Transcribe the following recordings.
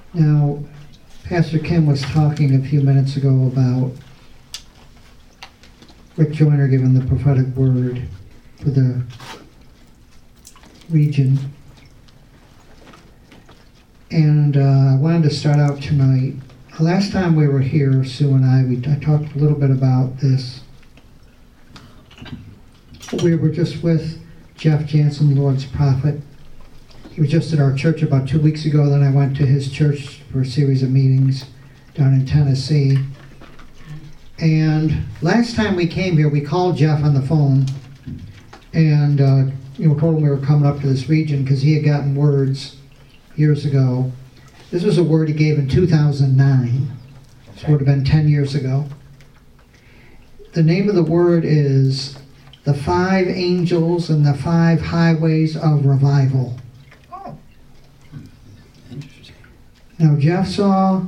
Now, Pastor Kim was talking a few minutes ago about Rick Joyner giving the prophetic word for the region. And I wanted to start out tonight. Last time we were here, Sue and I talked a little bit about this. We were just with Jeff Jansen, Lord's prophet. He was just at our church about 2 weeks ago. Then I went to his church for a series of meetings down in Tennessee. And last time we came here, we called Jeff on the phone and told him we were coming up to this region because he had gotten words years ago. This was a word he gave in 2009. This would have been 10 years ago. The name of the word is The 5 Angels and the 5 Highways of Revival. Oh. Interesting. Now, Jeff saw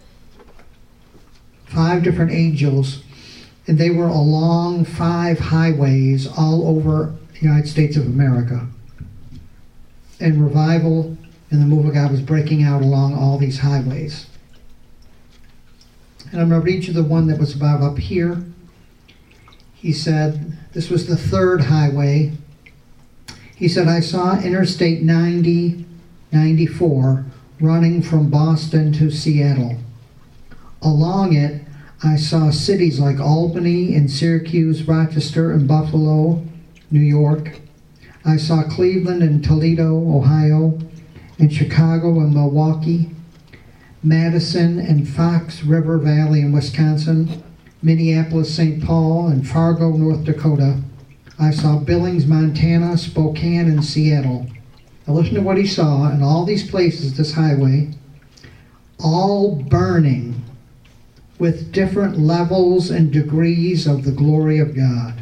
5 different angels, and they were along 5 highways all over the United States of America. And revival and the move of God was breaking out along all these highways. And I'm going to read you the one that was about up here. He said, this was the 3rd highway. He said, I saw Interstate 94 running from Boston to Seattle. Along it, I saw cities like Albany and Syracuse, Rochester and Buffalo, New York. I saw Cleveland and Toledo, Ohio, and Chicago and Milwaukee, Madison and Fox River Valley in Wisconsin, Minneapolis, St. Paul, and Fargo, North Dakota. I saw Billings, Montana, Spokane, and Seattle. Now listen to what he saw in all these places, this highway, all burning with different levels and degrees of the glory of God.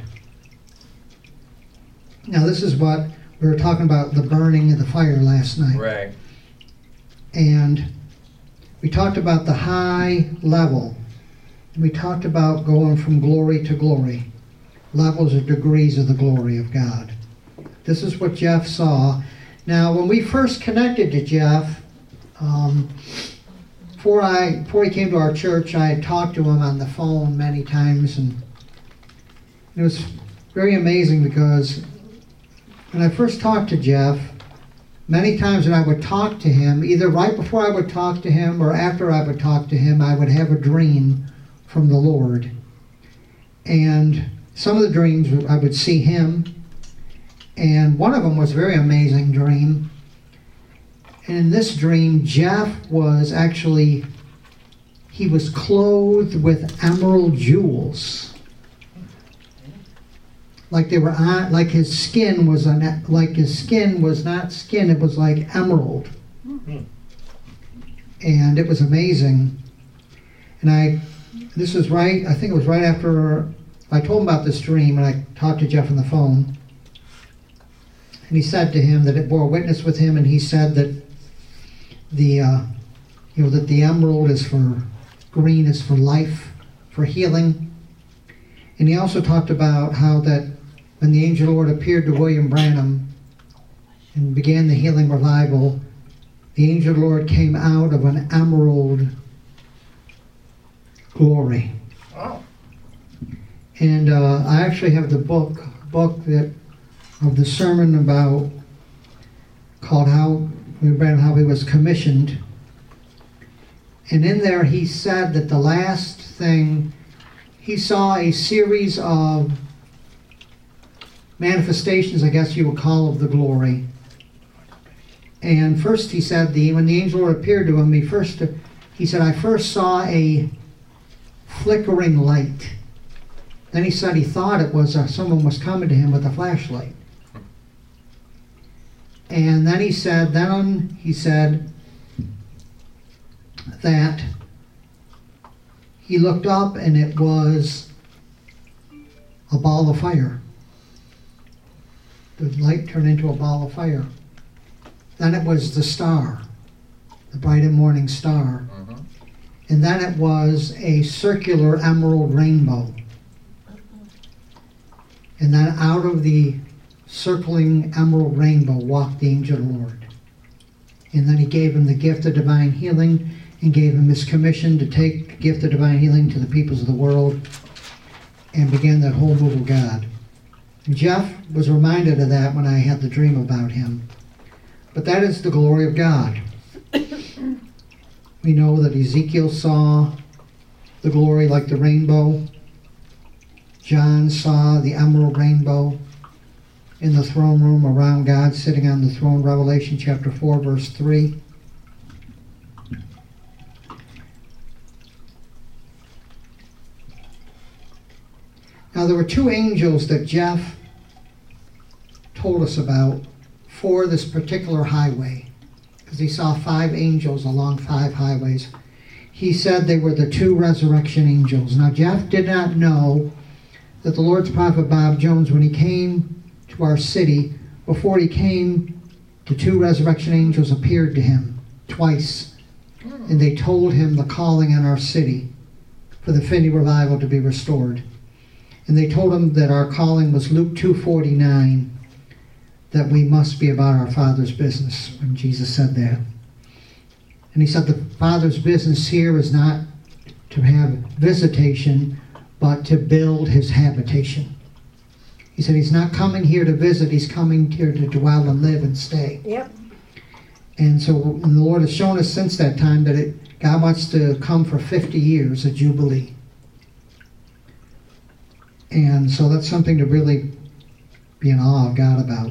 Now this is what we were talking about, the burning of the fire last night. Right. And we talked about the high level. We talked about going from glory to glory, levels or degrees of the glory of God. This is what Jeff saw. Now, when we first connected to Jeff, before he came to our church, I had talked to him on the phone many times, and it was very amazing because when I first talked to Jeff, many times when I would talk to him, either right before I would talk to him or after I would talk to him, I would have a dream from the Lord. And some of the dreams, I would see him, and one of them was a very amazing dream. And in this dream, Jeff was actually, he was clothed with emerald jewels. Like they were on, like his skin was not skin, it was like emerald. And it was amazing. And this was right, I think it was right after I told him about this dream, and I talked to Jeff on the phone. And he said to him that it bore witness with him, and he said that that the emerald is for green, is for life, for healing. And he also talked about how that when the angel Lord appeared to William Branham and began the healing revival, the angel Lord came out of an emerald glory. Oh. And I actually have the book that of the sermon about called how he was commissioned. And in there he said that the last thing, he saw a series of manifestations, I guess you would call, of the glory. And first he said, when the angel Lord appeared to him, he said, I first saw a flickering light. Then he said he thought it was someone was coming to him with a flashlight. And then he said that he looked up and it was a ball of fire. The light turned into a ball of fire. Then it was the star, the bright and morning star. Mm-hmm. And then it was a circular emerald rainbow. And then out of the circling emerald rainbow walked the angel Lord. And then he gave him the gift of divine healing and gave him his commission to take the gift of divine healing to the peoples of the world and began that whole move of God. And Jeff was reminded of that when I had the dream about him. But that is the glory of God. We know that Ezekiel saw the glory like the rainbow. John saw the emerald rainbow in the throne room around God sitting on the throne, Revelation chapter 4, verse 3. Now there were two angels that Jeff told us about for this particular highway, because he saw 5 angels along 5 highways. He said they were the 2 resurrection angels. Now Jeff did not know that the Lord's prophet Bob Jones, when he came to our city, before he came, the 2 resurrection angels appeared to him twice, and they told him the calling on our city for the Finney revival to be restored. And they told him that our calling was Luke 2:49, that we must be about our Father's business, when Jesus said that. And he said the Father's business here is not to have visitation, but to build his habitation. He said he's not coming here to visit, he's coming here to dwell and live and stay. Yep. And so the Lord has shown us since that time that God wants to come for 50 years, a jubilee. And so that's something to really be in awe of God about.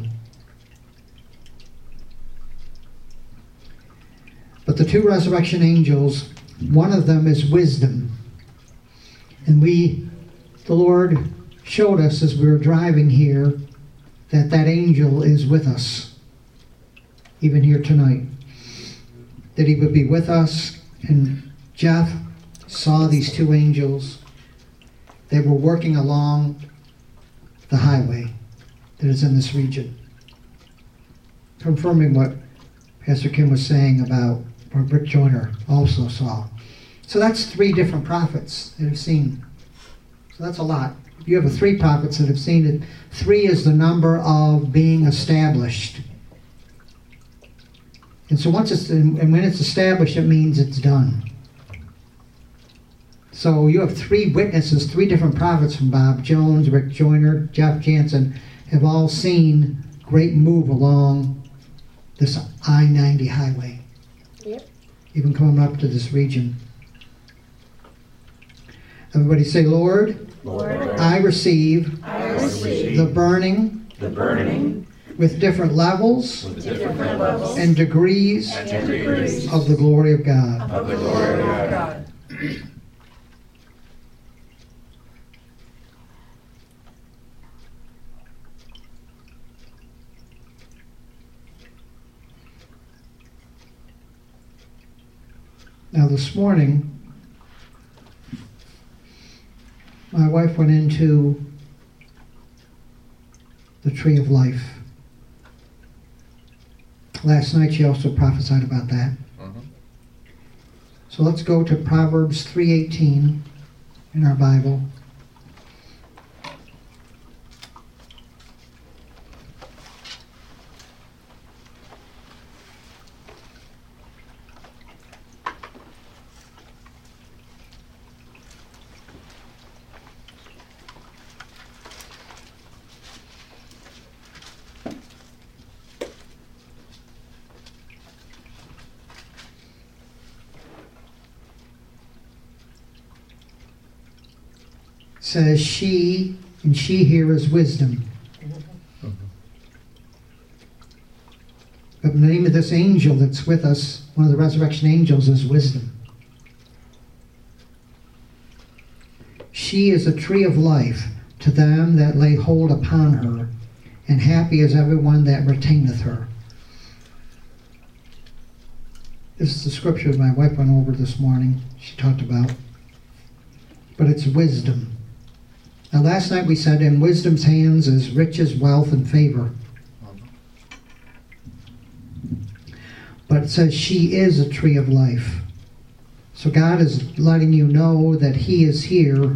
But the 2 resurrection angels, one of them is wisdom. And the Lord showed us as we were driving here that angel is with us, even here tonight. That he would be with us. And Jeff saw these 2 angels. They were working along the highway that is in this region, confirming what Pastor Kim was saying about what Rick Joyner also saw. So that's 3 different prophets that have seen. So that's a lot. You have 3 prophets that have seen it. 3 is the number of being established. And so when it's established, it means it's done. So you have 3 witnesses, 3 different prophets from Bob Jones, Rick Joyner, Jeff Jansen, have all seen great move along this I-90 highway. Yep. Even coming up to this region. Everybody say, Lord, I receive the burning with different levels and degrees of the glory of God. Now this morning, my wife went into the tree of life. Last night she also prophesied about that. So let's go to Proverbs 3:18 in our Bible. Says she, and she here is wisdom. But the name of this angel that's with us, one of the resurrection angels, is wisdom. She is a tree of life to them that lay hold upon her, and happy is everyone that retaineth her. This is the scripture that my wife went over this morning. She talked about. But it's wisdom. Now last night we said in wisdom's hands is riches, wealth, and favor. But it says she is a tree of life. So God is letting you know that he is here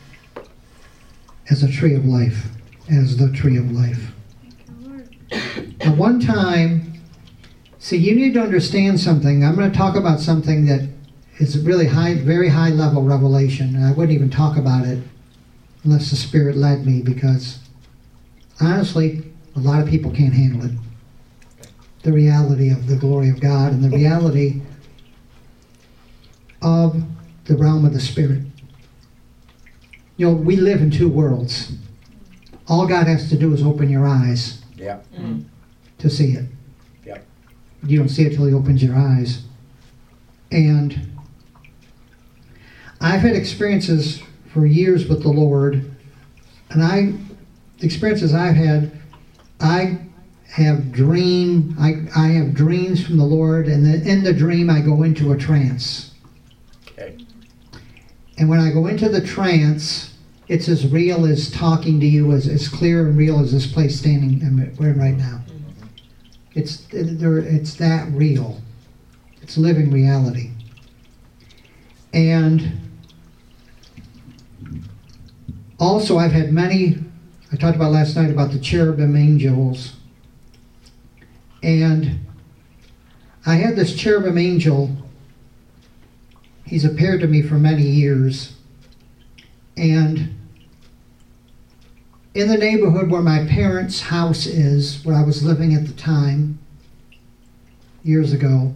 as a tree of life, as the tree of life. At one time, See, you need to understand something. I'm going to talk about something that is really high, very high level revelation. And I wouldn't even talk about it unless the Spirit led me, because honestly, a lot of people can't handle it. The reality of the glory of God and the reality of the realm of the Spirit. You know, we live in two worlds. All God has to do is open your eyes Yeah. to see it. Yep. You don't see it till He opens your eyes. And I've had experiences for years with the Lord, and the experiences I've had, I have dreams from the Lord, and then in the dream I go into a trance. Okay. And when I go into the trance, it's as real as talking to you, as clear and real as this place we're in right now. It's that real. It's living reality. And also I've had many, I talked about last night about the cherubim angels. And I had this cherubim angel. He's appeared to me for many years. And in the neighborhood where my parents' house is, where I was living at the time, years ago,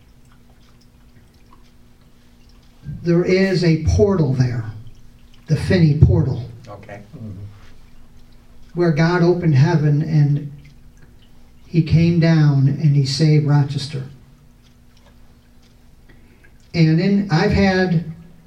there is a portal there, the Finney portal, Okay. where God opened heaven and He came down and He saved Rochester. And I've had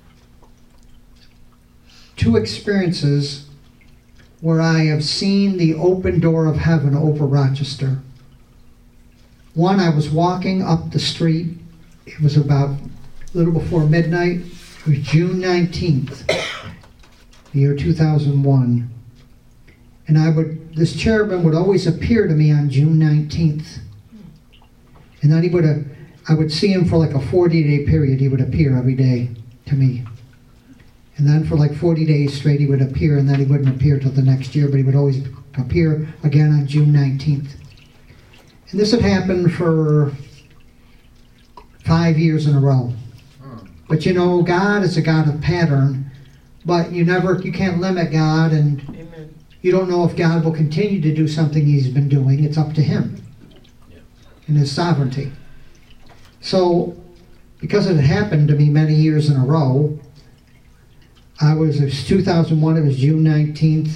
2 experiences where I have seen the open door of heaven over Rochester. One, I was walking up the street. It was about a little before midnight. It was June 19th, the year 2001. And this cherubim would always appear to me on June 19th. And then I would see him for like a 40-day period. He would appear every day to me. And then for like 40 days straight he would appear, and then he wouldn't appear till the next year, but he would always appear again on June 19th. And this had happened for 5 years in a row. But you know, God is a God of pattern, but you can't limit God, and Amen. you don't know if God will continue to do something He's been doing. It's up to Him in His sovereignty. So, because it had happened to me many years in a row, it was 2001, it was June 19th,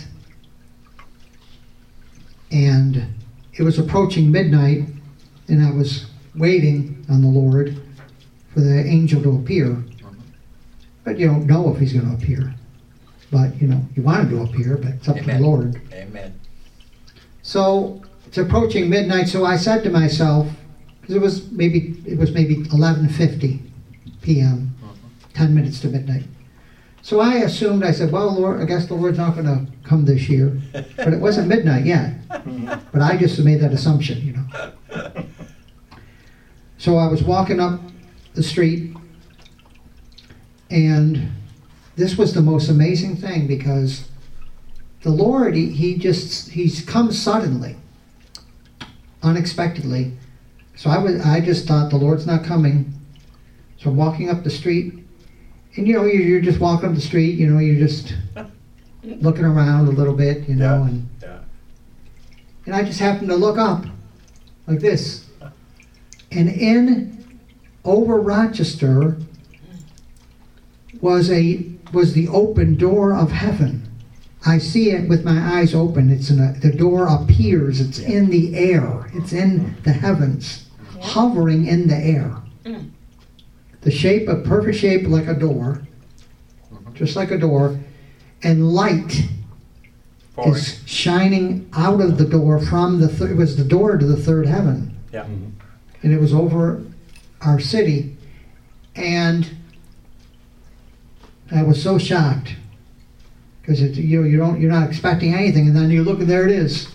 and it was approaching midnight, and I was waiting on the Lord for the angel to appear. But you don't know if He's going to appear. But, you want him to appear, but it's up to the Lord. Amen. So, it's approaching midnight, so I said to myself, because it was maybe 11:50 p.m., 10 minutes to midnight. So I said, well, Lord, I guess the Lord's not going to come this year. But it wasn't midnight yet. But I just made that assumption, So I was walking up the street, and this was the most amazing thing, because the Lord, He's come suddenly, unexpectedly. So I just thought the Lord's not coming. So I'm walking up the street, and you're just walking up the street, you're just looking around a little bit, and I just happened to look up like this, and over Rochester was the open door of heaven. I see it with my eyes open. The door appears. It's in the air. It's in the heavens, hovering in the air. The perfect shape like a door, just like a door, and light is shining out of the door from it was the door to the third heaven. Yeah. And it was over our city, and I was so shocked, because you're not expecting anything, and then you look and there it is.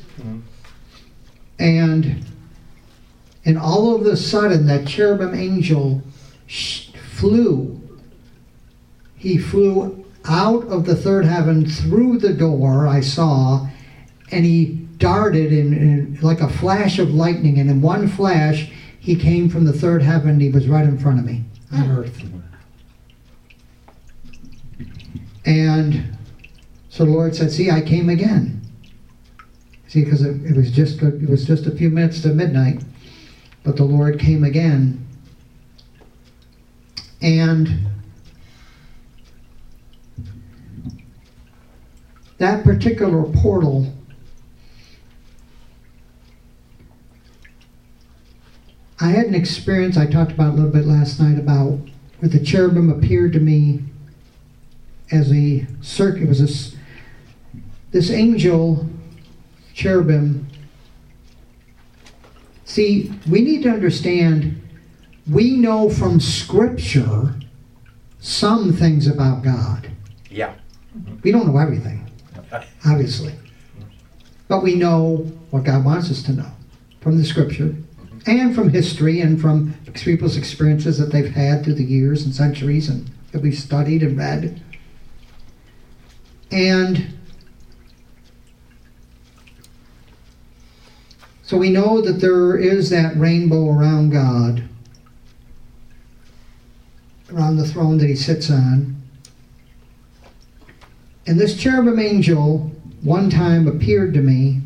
And all of a sudden that cherubim angel flew. He flew out of the third heaven through the door I saw, and he darted in like a flash of lightning, and in one flash he came from the third heaven, and he was right in front of me on earth. And so the Lord said, see, I came again. See, because it was just a few minutes to midnight, but the Lord came again. And that particular portal, I had an experience I talked about a little bit last night about where the cherubim appeared to me as a circle. It was this angel cherubim. See, we need to understand, we know from Scripture some things about God. Yeah. We don't know everything, obviously. But we know what God wants us to know from the Scripture and from history and from people's experiences that they've had through the years and centuries and that we've studied and read. And so we know that there is that rainbow around God, around the throne that he sits on. And this cherubim angel one time appeared to me.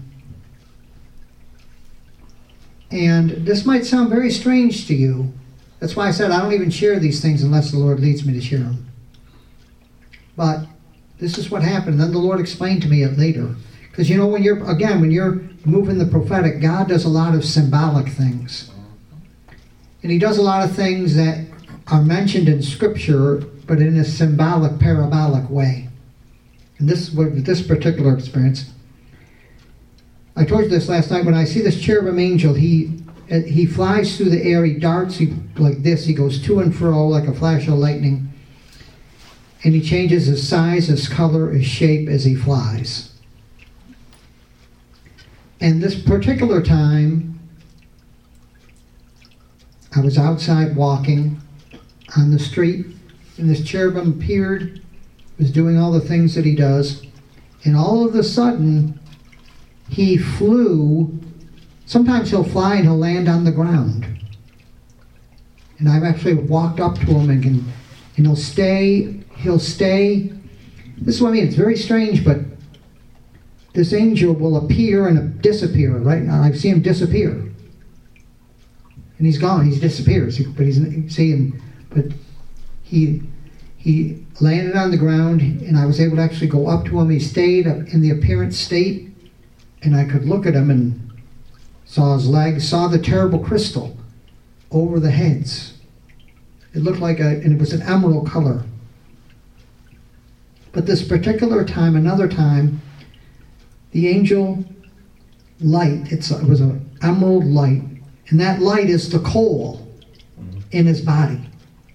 And this might sound very strange to you. That's why I said I don't even share these things unless the Lord leads me to share them. But this is what happened. Then the Lord explained to me it later. Because you know, when you're moving the prophetic, God does a lot of symbolic things. And he does a lot of things that are mentioned in Scripture, but in a symbolic, parabolic way. And this with this particular experience, I told you this last night. When I see this cherubim angel, he flies through the air. He darts like this. He goes to and fro like a flash of lightning. And he changes his size, his color, his shape as he flies. And this particular time, I was outside walking on the street, and this cherubim appeared, was doing all the things that he does, and all of a sudden, he flew. Sometimes he'll fly and he'll land on the ground. And I've actually walked up to him and he'll stay. This is what I mean, it's very strange, but this angel will appear and disappear. Right now, I see him disappear. And he's gone, he disappears. But he landed on the ground, and I was able to actually go up to him. He stayed in the appearance state, and I could look at him and saw his legs, saw the terrible crystal over the heads. It looked like and it was an emerald color. But this particular time, another time, the angel light, it was an emerald light, and that light is the coal in his body.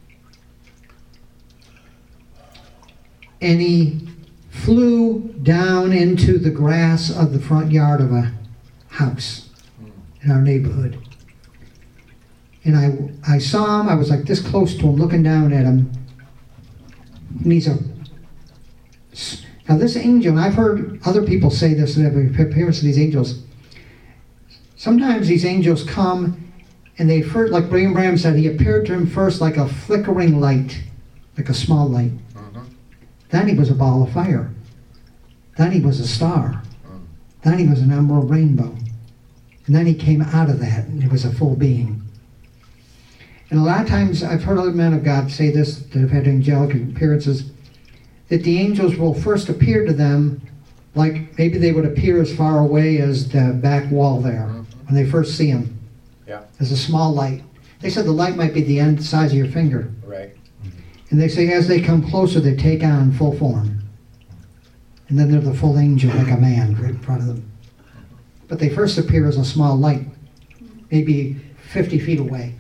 And he flew down into the grass of the front yard of a house in our neighborhood. And I saw him, I was like this close to him, looking down at him. And now this angel, and I've heard other people say this in the appearance of these angels, sometimes these angels come and they first, like William Branham said, he appeared to him first like a flickering light, like a small light. Then he was a ball of fire. Then he was a star. Then he was an emerald rainbow. And then he came out of that, and he was a full being. And a lot of times, I've heard other men of God say this, that have had angelic appearances, that the angels will first appear to them like maybe they would appear as far away as the back wall there, when they first see him. Yeah. As a small light. They said the light might be the size of your finger. Right. And they say as they come closer, they take on full form. And then they're the full angel, like a man, right in front of them. But they first appear as a small light, maybe 50 feet away.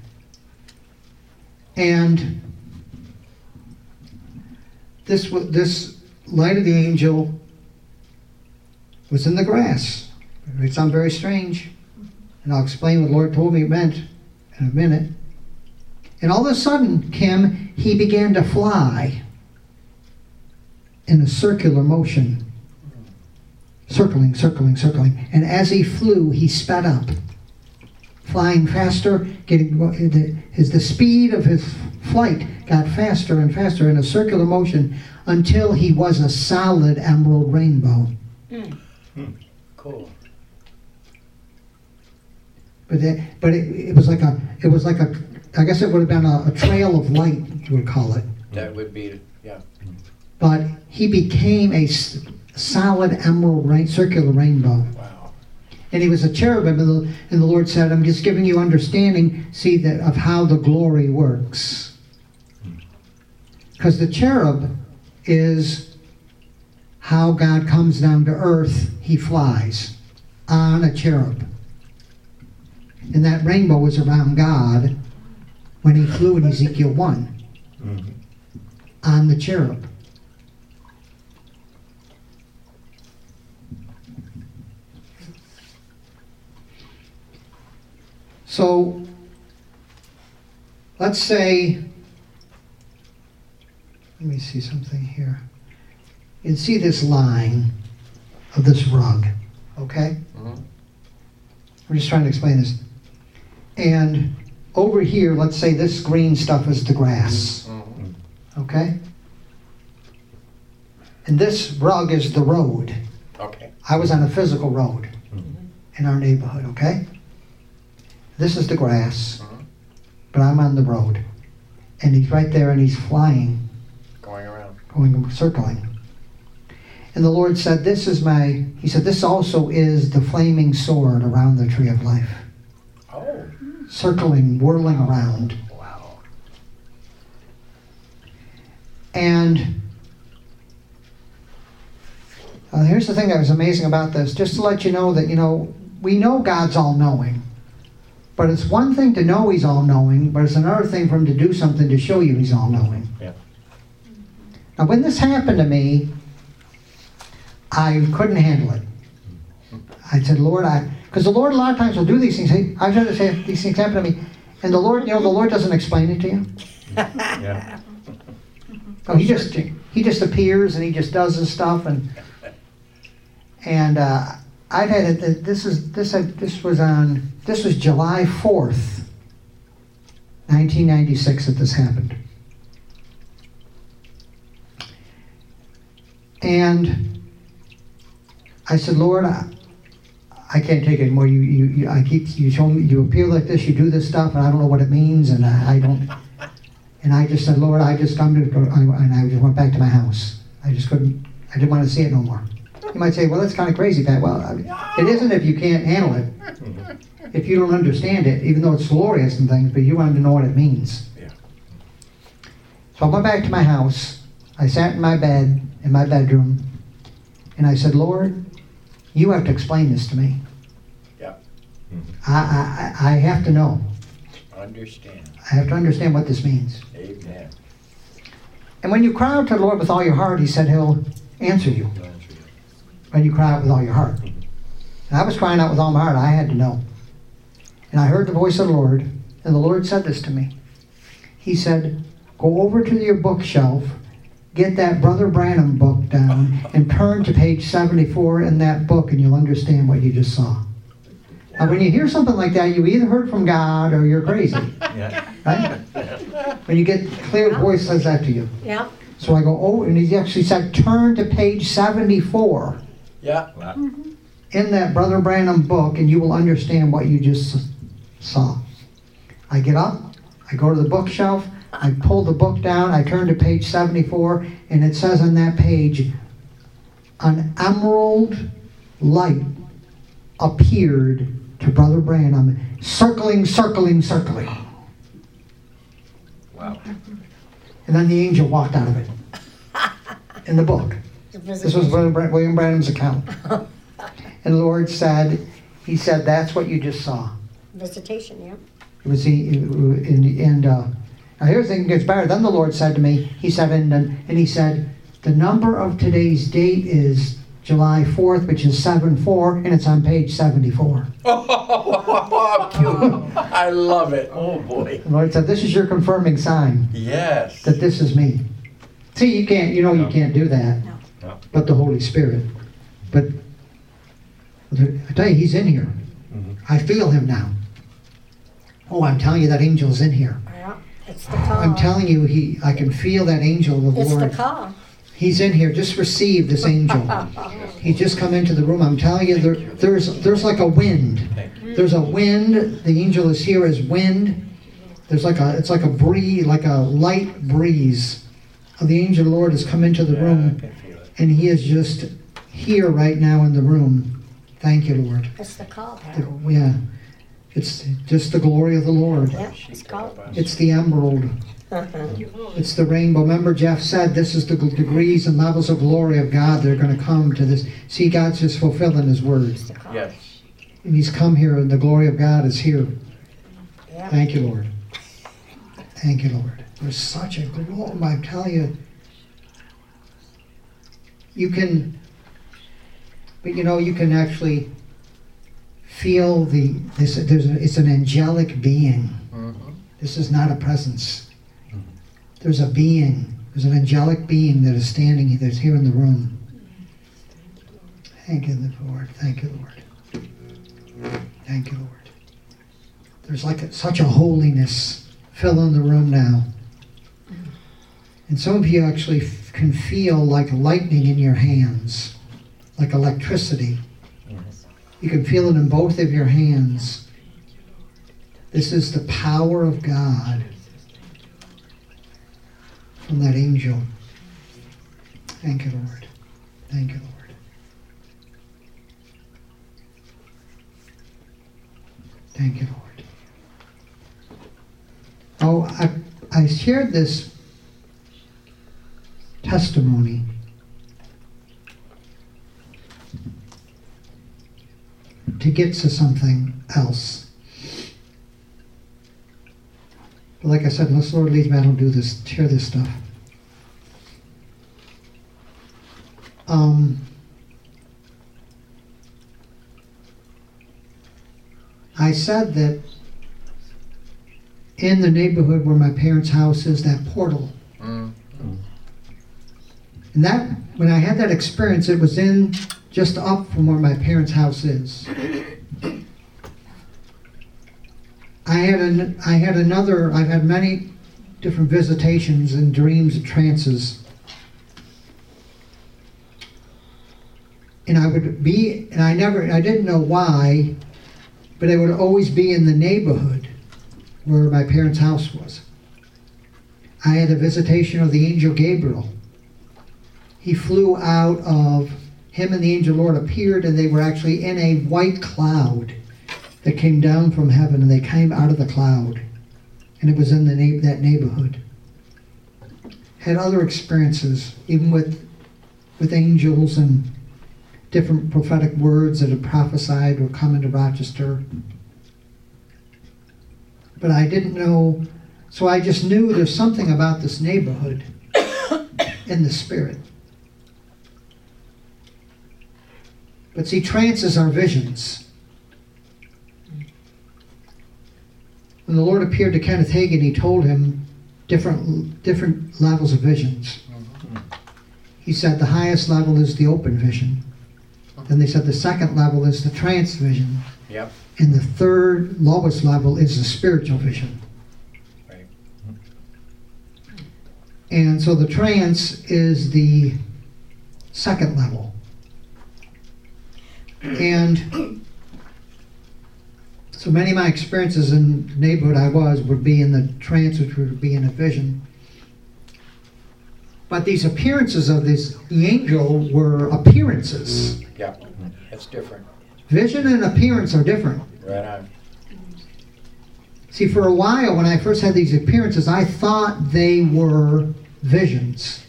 And this light of the angel was in the grass. It may sound very strange, and I'll explain what the Lord told me it meant in a minute. And all of a sudden, Kim, he began to fly in a circular motion. Circling. And as he flew, he sped up. flying faster, the speed of his flight got faster and faster in a circular motion until he was a solid emerald rainbow. Cool. But it was like a I guess it would have been a trail of light, you would call it. That would be, yeah. But he became a solid emerald circular rainbow. Wow. And he was a cherubim, and the Lord said, I'm just giving you understanding, of how the glory works. Because the cherub is how God comes down to earth. He flies on a cherub. And that rainbow was around God when he flew in Ezekiel 1 on the cherub. So, let's say, let me see something here. You can see this line of this rug, okay? We're just trying to explain this. And over here, let's say this green stuff is the grass, okay? And this rug is the road. Okay. I was on a physical road in our neighborhood, okay? This is the grass, but I'm on the road. And he's right there and he's flying. Going around. Circling. And the Lord said, he said, this also is the flaming sword around the tree of life. Oh. Circling, whirling around. Wow. And here's the thing that was amazing about this. Just to let you know that, we know God's all-knowing. But it's one thing to know he's all-knowing, but it's another thing for him to do something to show you he's all-knowing. Yeah. Now, when this happened to me, I couldn't handle it. I said, Lord, because the Lord a lot of times will do these things. I've had to say these things happen to me, and the Lord, the Lord doesn't explain it to you. Yeah. So he just appears and he just does his stuff, and I'd had it. This was July 4th, 1996 that this happened. And I said, Lord, I can't take it anymore. You show me, you appear like this, you do this stuff, and I don't know what it means, and I don't. And I just said, Lord, I just went back to my house. I didn't want to see it no more. You might say, well, that's kind of crazy, Pat. Well, it isn't if you can't handle it. If you don't understand it, even though it's glorious and things, but you want to know what it means. Yeah. So I went back to my house. I sat in my bed, in my bedroom, and I said, Lord, you have to explain this to me. Yeah. I have to know. Understand. I have to understand what this means. Amen. And when you cry out to the Lord with all your heart, he said he'll answer you. When you cry out with all your heart. And I was crying out with all my heart. I had to know. And I heard the voice of the Lord, and the Lord said this to me. He said, go over to your bookshelf, get that Brother Branham book down, and turn to page 74 in that book, and you'll understand what you just saw. Now, when you hear something like that, you either heard from God or you're crazy. Yeah. Right? When you get clear voice says that to you. Yeah. So I go, oh, and he actually said, turn to page 74. Yeah. In that Brother Branham book, and you will understand what you just saw. I get up, I go to the bookshelf, I pull the book down, I turn to page 74, and it says on that page, an emerald light appeared to Brother Branham, circling. Wow. And then the angel walked out of it. In the book. This was William Branham's account. And the Lord said, he said, that's what you just saw. Visitation, yeah. It was now here's the thing that gets better. Then the Lord said to me, he said, he said, the number of today's date is July 4th, which is 7-4, and it's on page 74. Oh, cute. I love it. Oh, boy. The Lord said, this is your confirming sign Yes. that this is me. See, you can't do that. No. No. But the Holy Spirit. But I tell you, he's in here. I feel him now. Oh, I'm telling you, that angel is in here. Yeah, it's the call. I'm telling you, I can feel that angel of the It's Lord. the call. He's in here. Just receive this angel. He just come into the room. I'm telling you, there's like a wind. There's a wind. The angel is here as wind. It's like a breeze, like a light breeze. The angel of the Lord has come into the room, and he is just here right now in the room. Thank you, Lord. It's the call, Harold. Yeah, it's just the glory of the Lord. Yeah, it's called. It's the emerald. It's the rainbow. Remember, Jeff said this is the degrees and levels of glory of God that are going to come to this. See, God's just fulfilling His word. It's the call. Yes. And He's come here, and the glory of God is here. Yeah. Thank you, Lord. Thank you, Lord. There's such a glory. I'm telling you, you can, but you know, you can actually feel it's an angelic being. Mm-hmm. This is not a presence. There's a being. There's an angelic being that is standing, that's here in the room. Thank you, Lord. Thank you, Lord. Thank you, Lord. There's like such a holiness filling the room now. And some of you actually can feel like lightning in your hands, like electricity. You can feel it in both of your hands. This is the power of God from that angel. Thank you, Lord. Thank you, Lord. Thank you, Lord. Oh, I shared this testimony to get to something else. But like I said, unless the Lord leads me, I don't do this, share this stuff. I said that in the neighborhood where my parents' house is, that portal. Mm-hmm. And that, when I had that experience, it was in just up from where my parents' house is. I've had many different visitations and dreams and trances. And I didn't know why, but I would always be in the neighborhood where my parents' house was. I had a visitation of the angel Gabriel. He flew out of, him and the angel Lord appeared, and they were actually in a white cloud that came down from heaven, and they came out of the cloud. And it was in that neighborhood. Had other experiences, even with angels and different prophetic words that had prophesied were coming to Rochester. But I didn't know, so I just knew there's something about this neighborhood in the spirit. But see, trances are visions. When the Lord appeared to Kenneth Hagin, He told him different levels of visions. He said the highest level is the open vision. Then they said the second level is the trance vision. Yep. And the third lowest level is the spiritual vision. Right. And so the trance is the second level. And so many of my experiences in the neighborhood would be in the trance, which would be in a vision. But these appearances of the angel were appearances. Yeah. That's different. Vision and appearance are different. Right on. See, for a while, when I first had these appearances, I thought they were visions.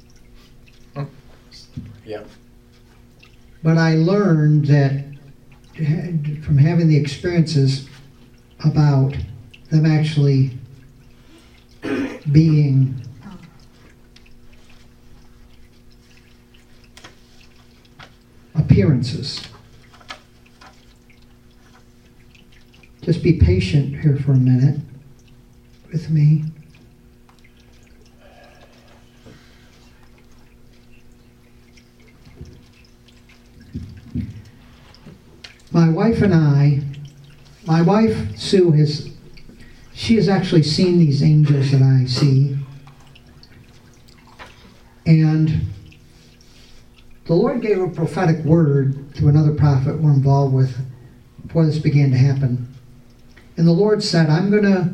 Yeah. But I learned that from having the experiences about them actually being appearances. Just be patient here for a minute with me. My wife and my wife Sue has she has actually seen these angels that I see. And the Lord gave a prophetic word to another prophet we're involved with before this began to happen. And the Lord said, I'm going to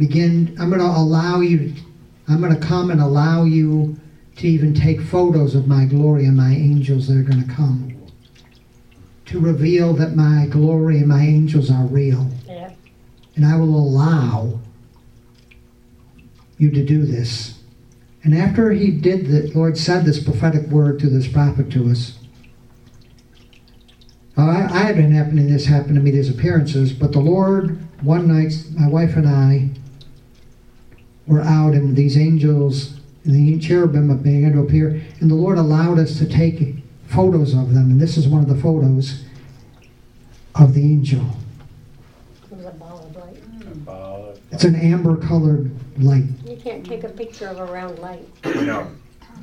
come and allow you to even take photos of my glory and my angels that are going to come, to reveal that my glory and my angels are real. Yeah. And I will allow you to do this. And after he did the Lord said this prophetic word to this prophet to us. I had been this happened to me, these appearances, but the Lord, one night, my wife and I were out, and these angels, and the cherubim began to appear, and the Lord allowed us to take photos of them, and this is one of the photos of the angel. It was a ball of light. It's an amber-colored light. You can't take a picture of a round light. No.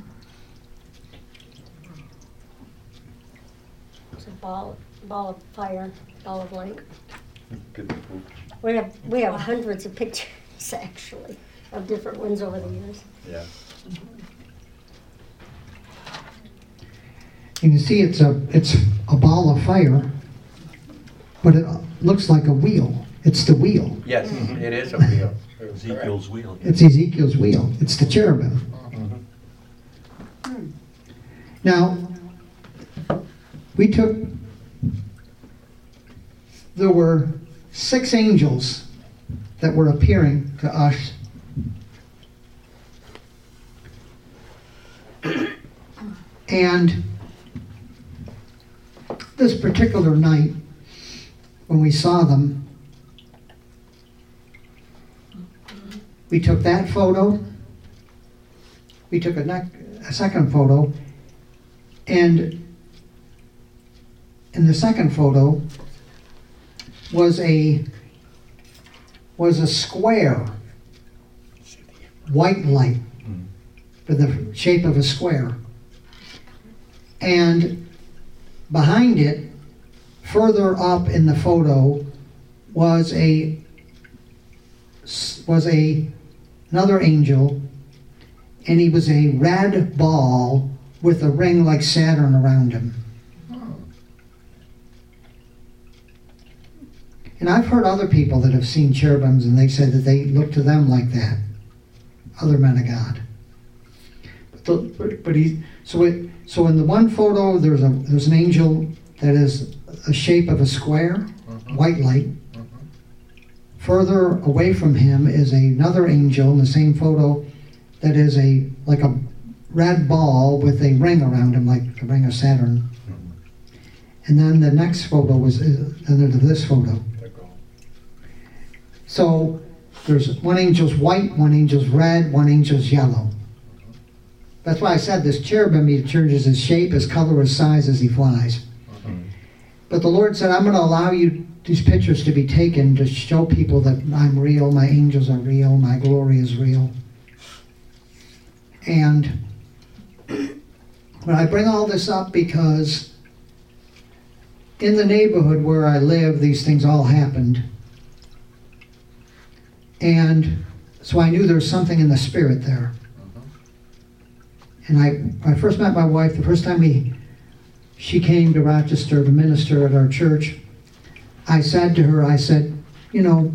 It's a ball of fire, ball of light. Good. We have hundreds of pictures, actually, of different ones over the years. Yeah. You can see it's a ball of fire, but it looks like a wheel. It's the wheel. Yes, it is a wheel. Ezekiel's wheel. It's Ezekiel's wheel. It's the cherubim. Now, there were 6 angels that were appearing to us. And this particular night, when we saw them, we took that photo, we took a second photo, and in the second photo was a square, white light, with the shape of a square. And behind it, further up in the photo, was another angel, and he was a red ball with a ring like Saturn around him. And I've heard other people that have seen cherubims, and they said that they look to them like that, other men of God. So in the one photo, there's an angel that is a shape of a square, white light. Further away from him is another angel in the same photo that is like a red ball with a ring around him, like the ring of Saturn. And then the next photo was this photo. So there's one angel's white, one angel's red, one angel's yellow. That's why I said this cherubim, he changes his shape, his color, his size as he flies. But the Lord said, I'm going to allow you these pictures to be taken to show people that I'm real, my angels are real, my glory is real. And when I bring all this up because in the neighborhood where I live, these things all happened. And so I knew there was something in the spirit there. And when I first met my wife, the first time she came to Rochester to minister at our church, I said to her, you know,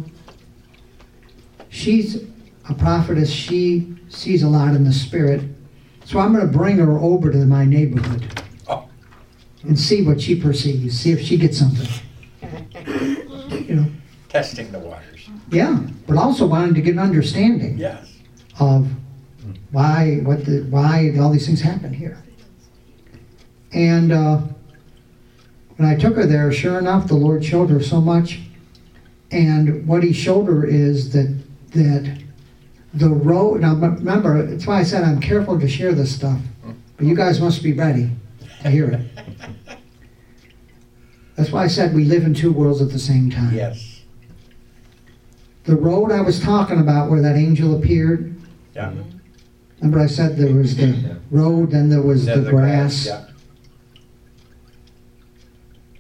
she's a prophetess, she sees a lot in the spirit, so I'm going to bring her over to my neighborhood and see what she perceives, see if she gets something. You know. Testing the waters. Yeah, but also wanting to get an understanding of why all these things happen here. And when I took her there, sure enough, the Lord showed her so much. And what he showed her is that the road, now remember, that's why I said I'm careful to share this stuff, but you guys must be ready to hear it. That's why I said we live in two worlds at the same time. Yes. The road I was talking about where that angel appeared, remember I said there was the road, then there was the grass.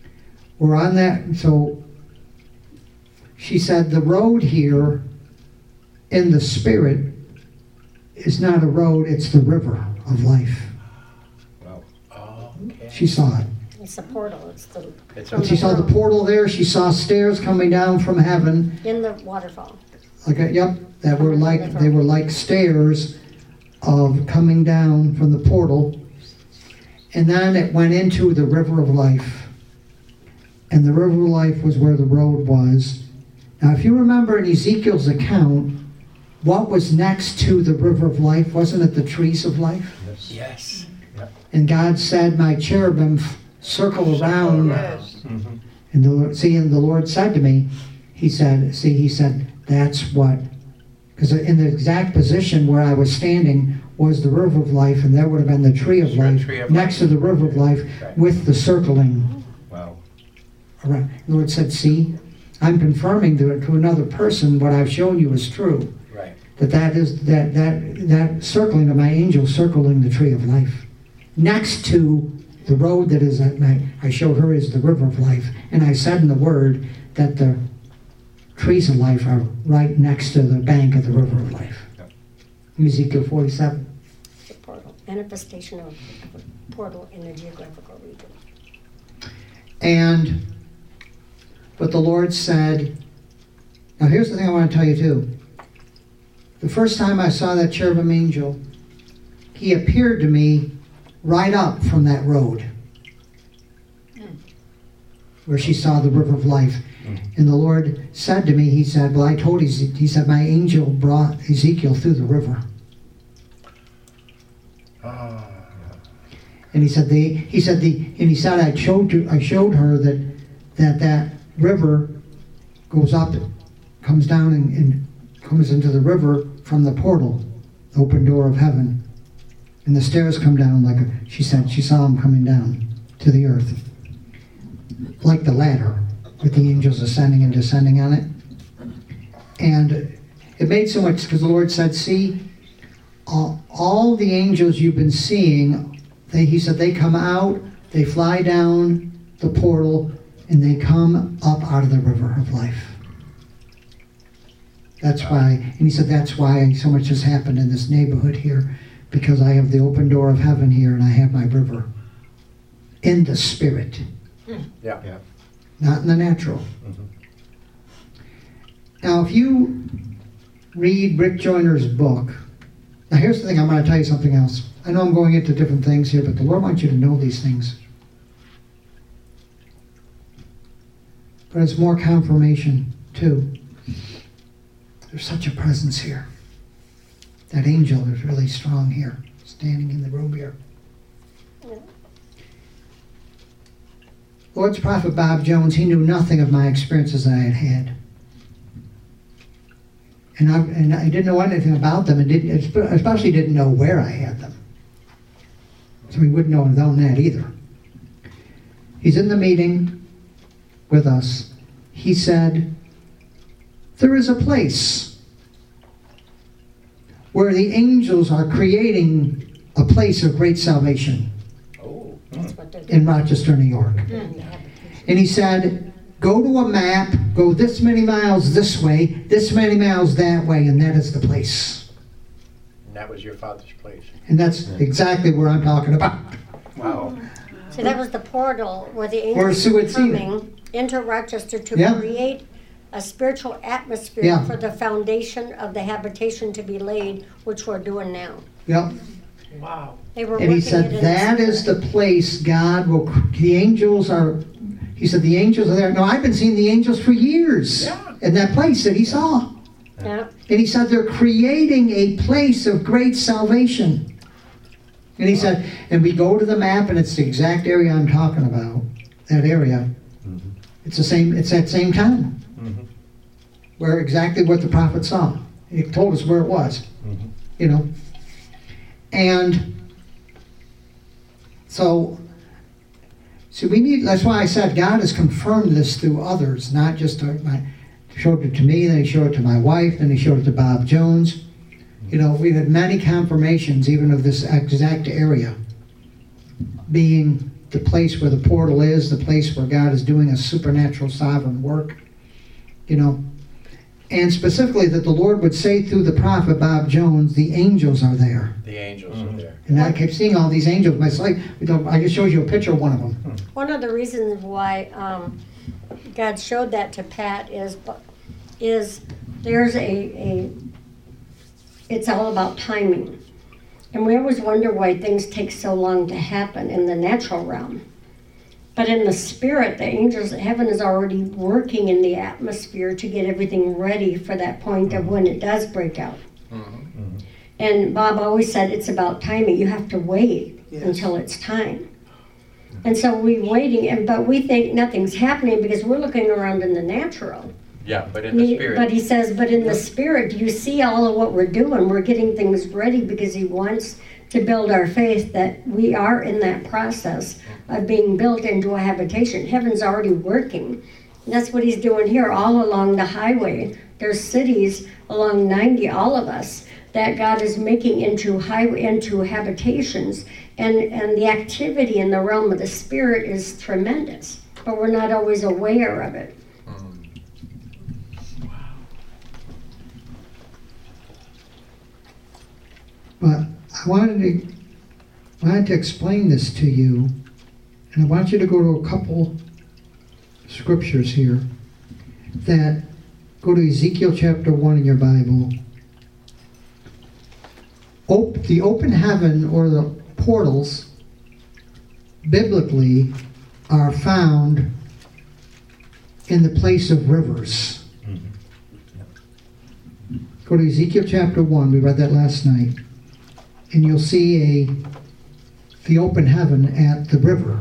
We're on that, so she said the road here in the spirit is not a road, it's the river of life. Wow. Oh, okay. She saw it. It's a portal. It's the It's from She saw the portal there. She saw stairs coming down from heaven. in the waterfall. Okay, yep, that were like, they were like stairs of coming down from the portal. And then it went into the river of life. And the river of life was where the road was. Now, if you remember in Ezekiel's account, what was next to the river of life? Wasn't it the trees of life? Yes. Yep. And God said, my cherubim circle around. Mm-hmm. And the Lord said to me, he said, that's what, because in the exact position where I was standing was the river of life, and there would have been the tree of life next to the river of life with the circling. Wow. Around. The Lord said, see, I'm confirming to another person what I've shown you is true. Right. That is that circling of my angel circling the tree of life. Next to the road that is I showed her is the river of life. And I said in the word that the trees of life are right next to the bank of the river of life. Ezekiel 47. The portal. Manifestation of a portal in a geographical region. But the Lord said, now here's the thing I want to tell you too. The first time I saw that cherubim angel, he appeared to me right up from that road where she saw the river of life. And the Lord said to me, he said, well, I told you, he said, my angel brought Ezekiel through the river. And he said, I showed her that river goes up, comes down and comes into the river from the portal, the open door of heaven. And the stairs come down she said, she saw them coming down to the earth. Like the ladder, with the angels ascending and descending on it. And it made so much, because the Lord said, see, all the angels you've been seeing, he said they come out, they fly down the portal, and they come up out of the river of life. That's why, and he said that's why so much has happened in this neighborhood here, because I have the open door of heaven here and I have my river in the spirit. Yeah. Not in the natural. Mm-hmm. Now, if you read Rick Joyner's book, now here's the thing, I'm going to tell you something else. I know I'm going into different things here, but the Lord wants you to know these things. But it's more confirmation, too. There's such a presence here. That angel is really strong here, standing in the room here. Lord's prophet Bob Jones, he knew nothing of my experiences that I had had. And I didn't know anything about them, and especially didn't know where I had them. So he wouldn't know that either. He's in the meeting with us. He said, there is a place where the angels are creating a place of great salvation. Oh. That's what they're In Rochester, New York. And he said, go to a map, go this many miles this way, this many miles that way, and that is the place. And that was your father's place. And that's exactly where I'm talking about. Wow. So that was the portal where the Where angels Sue were had seen it. coming into Rochester to Yeah. create a spiritual atmosphere Yeah. for the foundation of the habitation to be laid, which we're doing now. Yep. Wow. They were And he working said, it in that is the place God will, the angels are, he said, the angels are there. No, I've been seeing the angels for years in that place that he saw. Yeah. And he said, they're creating a place of great salvation. And he said, and we go to the map, and it's the exact area I'm talking about, that area. Mm-hmm. It's that same town. Mm-hmm. Where exactly what the prophet saw. He told us where it was. Mm-hmm. You know. And so that's why I said God has confirmed this through others, not just he showed it to me, then he showed it to my wife, then he showed it to Bob Jones. You know, we've had many confirmations even of this exact area being the place where the portal is, the place where God is doing a supernatural sovereign work, you know. And specifically that the Lord would say through the prophet Bob Jones, the angels are there. The angels are there. And I kept seeing all these angels. My sight, I just showed you a picture of one of them. One of the reasons why God showed that to Pat is there's it's all about timing. And we always wonder why things take so long to happen in the natural realm. But in the spirit, the angels of heaven is already working in the atmosphere to get everything ready for that point of when it does break out. Mm-hmm. And Bob always said it's about timing. You have to wait until it's time. And so we're waiting, but we think nothing's happening because we're looking around in the natural. Yeah, but in the spirit. But he says, but in the spirit, do you see all of what we're doing? We're getting things ready because he wants to build our faith that we are in that process of being built into a habitation. Heaven's already working. And that's what he's doing here all along the highway. There's cities along 90, all of us, that God is making into habitations. And the activity in the realm of the spirit is tremendous. But we're not always aware of it. But I wanted to explain this to you, and I want you to go to a couple scriptures here that go to Ezekiel chapter 1 in your Bible. The open heaven or the portals biblically are found in the place of rivers. Go to Ezekiel chapter 1. We read that last night. And you'll see the open heaven at the river.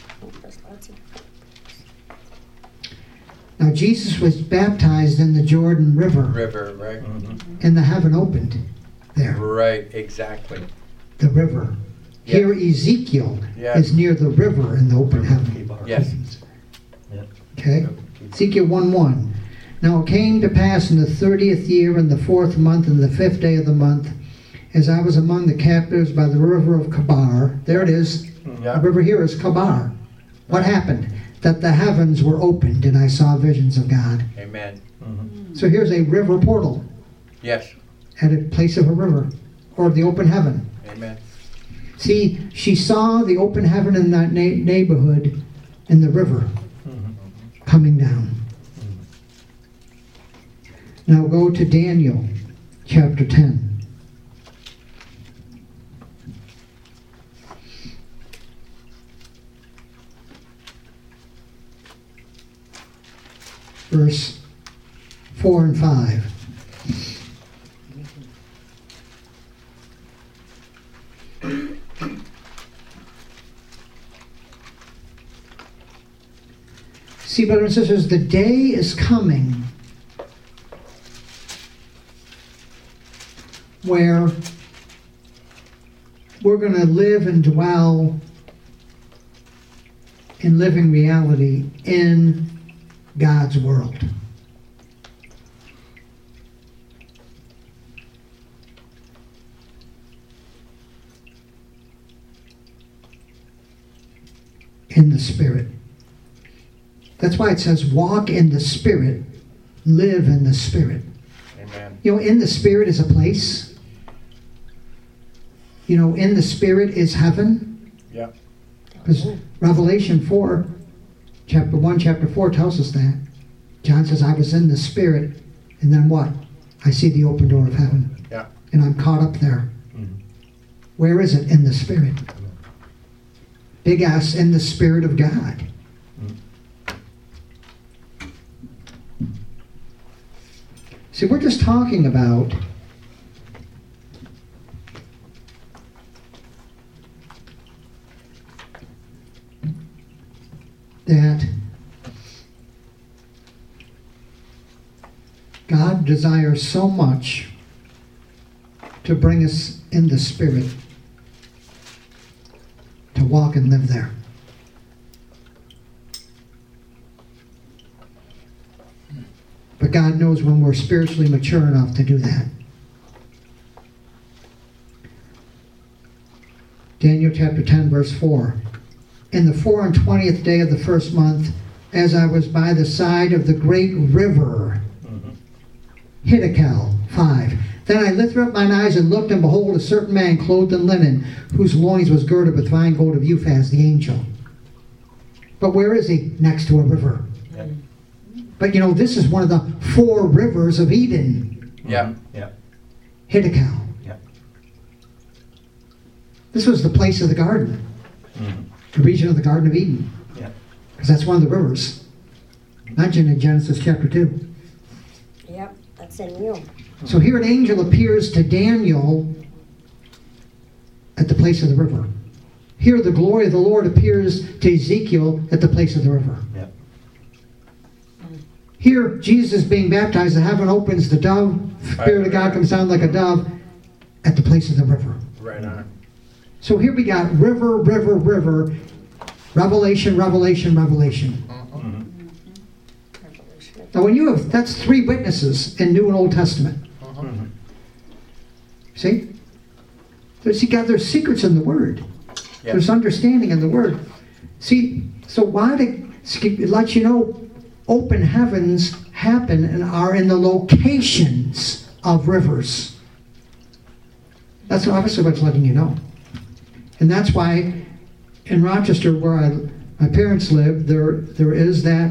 Now Jesus was baptized in the Jordan River. Right. And the heaven opened there. Right, exactly. The river. Yes. Here Ezekiel is near the river in the open heaven. Yes. Okay? Ezekiel 1:1. Now it came to pass in the 30th year, in the 4th month, and the 5th day of the month, as I was among the captives by the river of Kabar. There it is. The river here is Kabar. What happened? That the heavens were opened and I saw visions of God. Amen. Mm-hmm. So here's a river portal. Yes. At a place of a river or the open heaven. Amen. See, she saw the open heaven in that neighborhood and the river coming down. Now go to Daniel chapter 10. Verse 4 and 5. See, brothers and sisters, the day is coming where we're going to live and dwell in living reality in God's world. In the Spirit. That's why it says, walk in the Spirit, live in the Spirit. Amen. You know, in the Spirit is a place. You know, in the Spirit is heaven. Yep. Because Revelation 4, chapter 1, chapter 4 tells us that. John says, I was in the Spirit, and then what? I see the open door of heaven. Yeah. And I'm caught up there. Mm-hmm. Where is it? In the Spirit. Big S, in the Spirit of God. See, we're just talking about that God desires so much to bring us in the Spirit to walk and live there. But God knows when we're spiritually mature enough to do that. Daniel chapter 10, verse 4. In the 24th day of the first month, as I was by the side of the great river, Hiddekel, 5. Then I lifted up mine eyes and looked, and behold, a certain man clothed in linen, whose loins was girded with fine gold of Uphaz, the angel. But where is he? Next to a river. Yeah. But you know, this is one of the 4 rivers of Eden. Yeah. Yeah. Hiddekel. Yeah. This was the place of the garden. The region of the Garden of Eden. Yeah. Because that's one of the rivers. Mentioned in Genesis chapter 2. Yep, that's in you. So here an angel appears to Daniel at the place of the river. Here the glory of the Lord appears to Ezekiel at the place of the river. Yeah. Here Jesus is being baptized, the heaven opens, the dove, Spirit of God comes down like a dove at the place of the river. Right on. So here we got river, river, river, revelation, revelation, revelation. Now when you have, that's 3 witnesses in New and Old Testament. See? There's secrets in the Word. Yeah. There's understanding in the Word. See, so why it lets you know open heavens happen and are in the locations of rivers. That's obviously what's letting you know. And that's why in Rochester, where my parents lived, there is that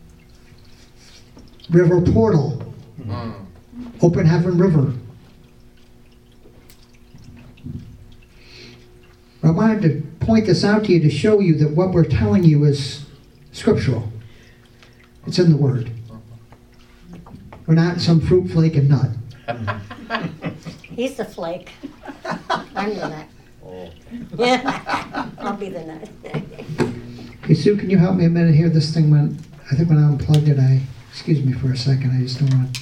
river portal. Open heaven river. I wanted to point this out to you to show you that what we're telling you is scriptural. It's in the Word. We're not some fruit, flake, and nut. He's the flake. I'm the nut. Yeah, I'll be the nut. Hey, Sue, can you help me a minute here? This thing went, I think when I unplugged it, excuse me for a second, I just don't want to.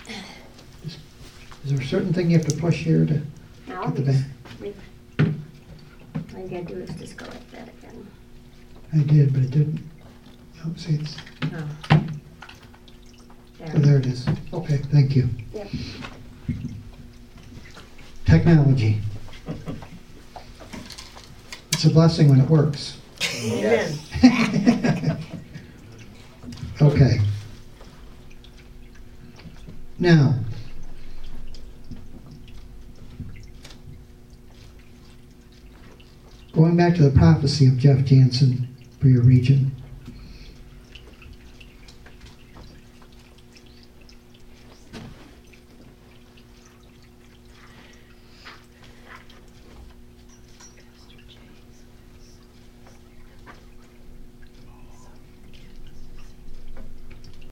Is there a certain thing you have to push here to Now, get the back? all you gotta do is just go like that again. I did, but it didn't. Oh, see, it's, Oh. oh, there it is. Okay, thank you. Yep. Technology. It's a blessing when it works. Yes. Okay. Now, going back to the prophecy of Jeff Jansen for your region.